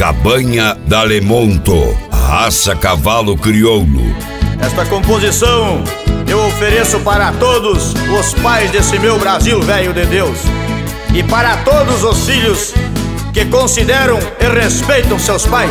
Cabanha d'Alemonto, raça cavalo crioulo. Esta composição eu ofereço para todos os pais desse meu Brasil velho de Deus e para todos os filhos que consideram e respeitam seus pais.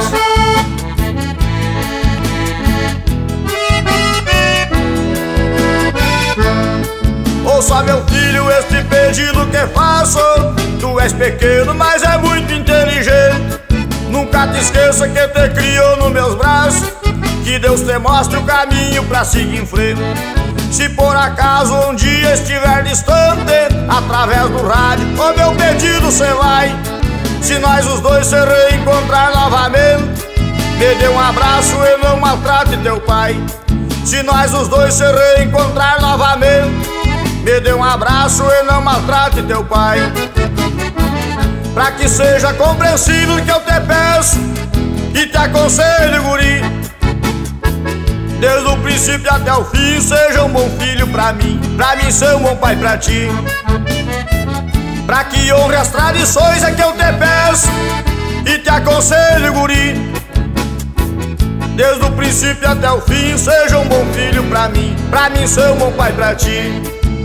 Ouça, meu filho, este pedido que faço. Tu és pequeno, mas é muito inteligente. Nunca te esqueça que te criou nos meus braços, que Deus te mostre o caminho pra seguir em frente. Se por acaso um dia estiver distante, através do rádio, o meu pedido cê vai. Se nós os dois se reencontrar novamente, me dê um abraço e não maltrate teu pai. Se nós os dois se reencontrar novamente, me dê um abraço e não maltrate teu pai. Pra que seja compreensível que eu te peço e te aconselho, guri, desde o princípio até o fim, seja um bom filho pra mim ser um bom pai pra ti. Pra que honre as tradições é que eu te peço e te aconselho, guri, desde o princípio até o fim, seja um bom filho pra mim ser um bom pai pra ti.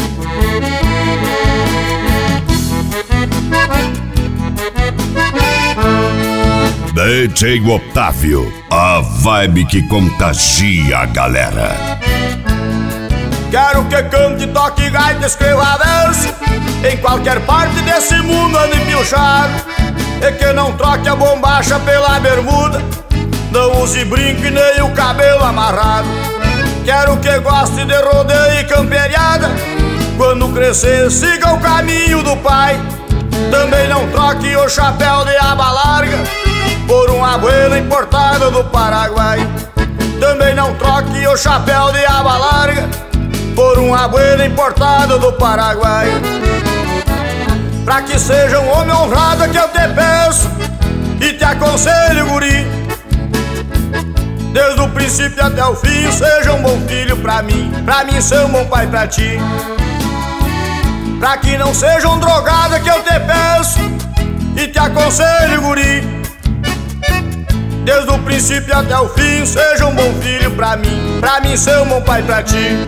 DJ Otávio, a vibe que contagia a galera. Quero que cante, toque gaita, escreva verso em qualquer parte desse mundo ande pilchado, e que não troque a bombacha pela bermuda, não use brinco e nem o cabelo amarrado. Quero que goste de rodeio e camperiada, quando crescer siga o caminho do pai. Também não troque o chapéu de aba larga por um abuelo importado do Paraguai. Também não troque o chapéu de aba larga por um abuelo importado do Paraguai. Pra que seja um homem honrado que eu te peço e te aconselho, guri, desde o princípio até o fim, seja um bom filho pra mim ser um bom pai pra ti. Pra que não seja um drogado que eu te peço e te aconselho, guri, desde o princípio até o fim, seja um bom filho pra mim ser um bom pai pra ti.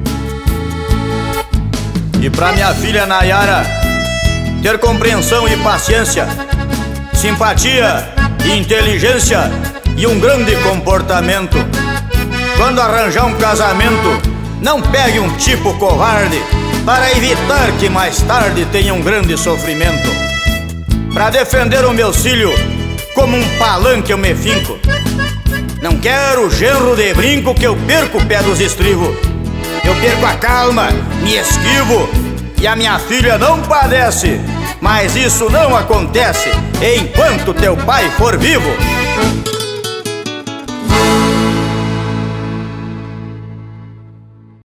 E pra minha filha Nayara, ter compreensão e paciência, simpatia e inteligência e um grande comportamento. Quando arranjar um casamento, não pegue um tipo covarde, para evitar que mais tarde tenha um grande sofrimento. Pra defender o meu filho, como um palanque eu me finco. Não quero genro de brinco que eu perco o pé dos estribos. Eu perco a calma, me esquivo e a minha filha não padece. Mas isso não acontece enquanto teu pai for vivo.